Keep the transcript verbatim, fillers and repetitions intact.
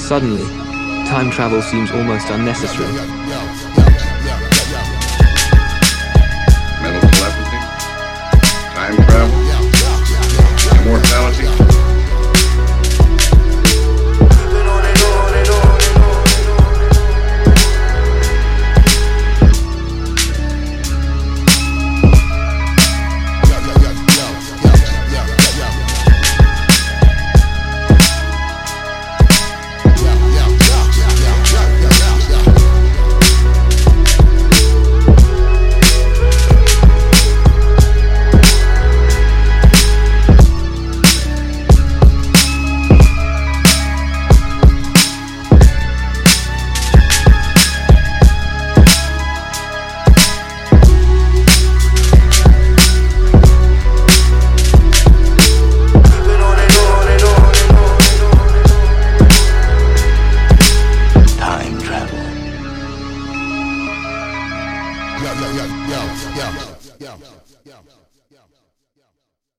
Suddenly, time travel seems almost unnecessary. Mental telepathy, time travel, immortality. Yo, yo, yo, yo, yo, yo, yo.